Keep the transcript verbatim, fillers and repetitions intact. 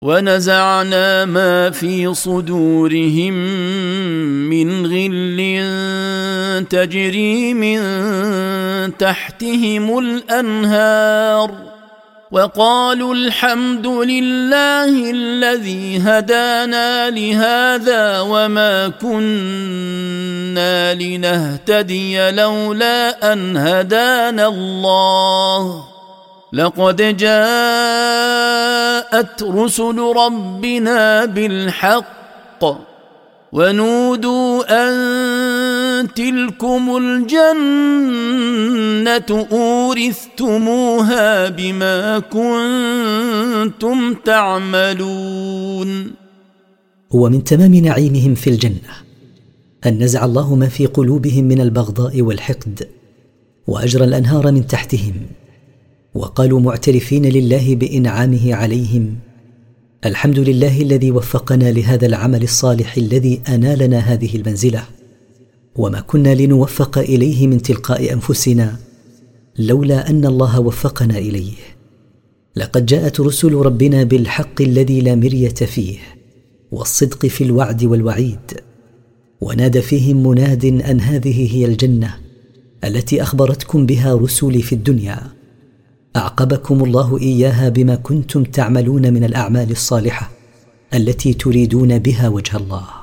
ونزعنا ما في صدورهم من غل تجري من تحتهم الأنهار وقالوا الحمد لله الذي هدانا لهذا وما كنا لنهتدي لولا أن هدانا الله لقد جاءت رسل ربنا بالحق ونودوا أن تلكم الجنة أورثتموها بما كنتم تعملون. ومن تمام نعيمهم في الجنة أن نزع الله ما في قلوبهم من البغضاء والحقد وأجرى الأنهار من تحتهم، وقالوا معترفين لله بإنعامه عليهم: الحمد لله الذي وفقنا لهذا العمل الصالح الذي أنالنا هذه المنزلة، وما كنا لنوفق إليه من تلقاء أنفسنا لولا أن الله وفقنا إليه. لقد جاءت رسل ربنا بالحق الذي لا مرية فيه والصدق في الوعد والوعيد، ونادى فيهم مناد أن هذه هي الجنة التي أخبرتكم بها رسلي في الدنيا، أعقبكم الله إياها بما كنتم تعملون من الأعمال الصالحة التي تريدون بها وجه الله.